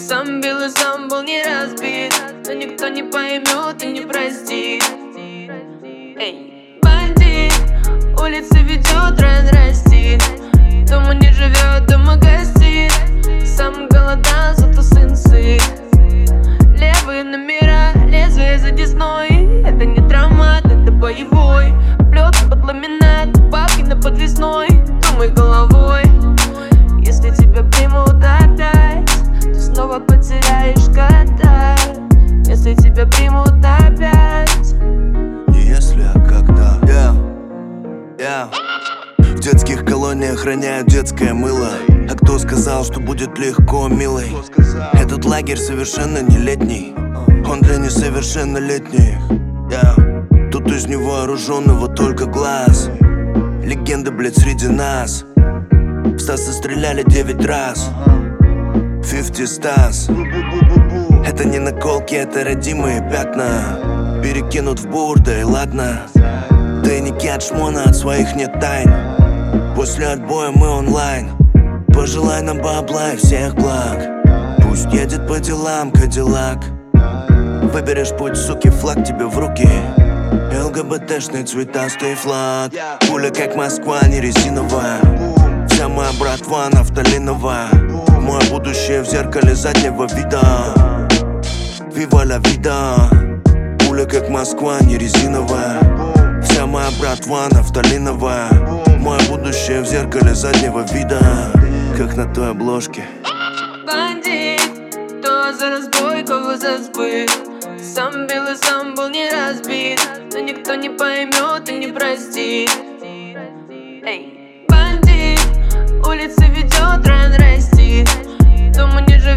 Сам бил и сам был не разбит, но никто не поймет и не простит. Эй, бандит, улицы ведет, район растит. Дома не живет, дома гостит. Сам голодал, зато сын сыт. Левые номера, лезвие за десной. Это не травмат, это боевой. Плет под ламинат, бабки на подвесной. Думай головой. Если тебя примут опять, ты снова потеряешь года. Если тебя примут опять. Не если, а когда. В детских колониях роняют детское мыло. А кто сказал, что будет легко, милый? Этот лагерь совершенно не летний, он для несовершеннолетних. Тут из невооруженного только глаз. Легенда, блядь, среди нас. В Стаса стреляли 9 раз. 50 Стас. Это не наколки, это родимые пятна. Перекинут в бурда и ладно. Тайники от шмона, от своих нет тайн. После отбоя мы онлайн. Пожелай нам бабла и всех благ. Пусть едет по делам Кадиллак. Выберешь путь, суки, флаг тебе в руки. ЛГБТшный цветастый флаг. Пуля как Москва, не резиновая. Вся моя братва нафталиновая. Мое будущее в зеркале заднего вида. Viva la vida. Пуля как Москва, не резиновая. Вся моя братва нафталиновая. Мое будущее в зеркале заднего вида. Как на той обложке. Бандит, кто за разбой, кого за сбыт. Сам бил и сам был не разбит, но никто не поймет и не простит. Эй, бандит, улицы ведет, район растит. Дома не